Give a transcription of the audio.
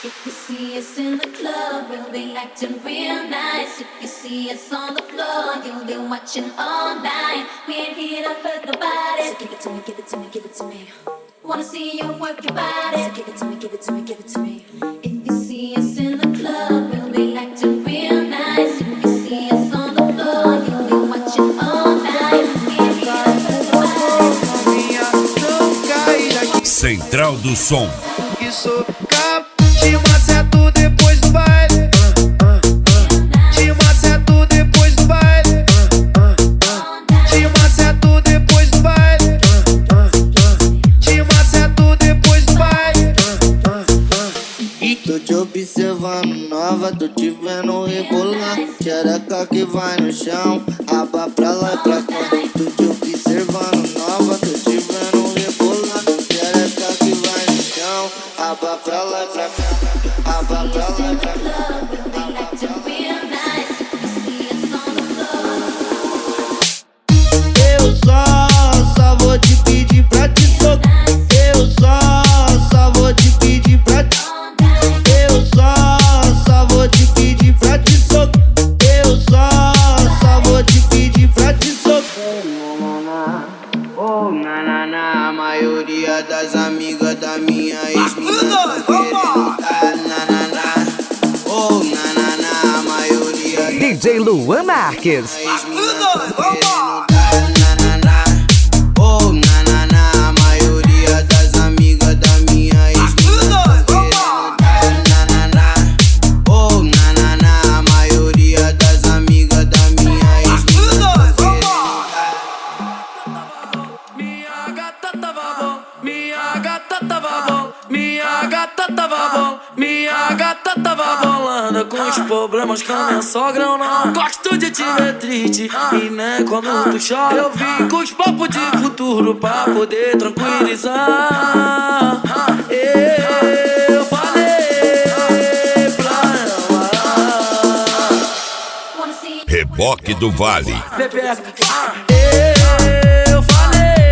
If you see us in the club, we'll be acting real nice. If you see us on the floor, you'll be watching all night. We ain't here to hurt nobody. So give it to me, give it to me, give it to me. Wanna see you work your body. So give it to me, give it to me, give it to me. If you see us in the club, we'll be acting real nice. If you see us on the floor, you'll be watching all night. We ain't here to hurt nobody. Central do Som. Isso, te maceto depois do baile. Te maceto depois do baile. Te maceto depois do baile. Te maceto depois do baile. Tô te observando nova, tô te vendo rebolar. Xereca que vai no chão, raba pra lá e pra cá. Tô te observando nova, tô te vendo rebolar. Xereca que vai no chão, raba pra lá e pra cá. Raba pra lá e pra cá. Eu só vou te pedir pra te socar. Eu só vou te pedir pra te. Eu só vou te pedir pra te socar. Eu só vou te pedir pra te socar. Oh, na, a maioria das amigas da minha ex-mina tão querendo dar na. Oh, na, a maioria DJ Luan Marques. das ex-mina tão querendo dar na. Oh, na, a maioria das amigas da minha ex-mina tão querendo dar na. Oh, na, a maioria das amigas da minha ex-mina tão querendo dar. Minha gata tava bom, minha gata tava bom, minha gata tava bom, minha gata tava bolando com os problemas que a minha sogra eu não gosto de te ver triste e nem quando tu chora. Eu vim com os papos de futuro pra poder tranquilizar. Eu falei pra ela, Reboque do Vale. Pepeca. Eu falei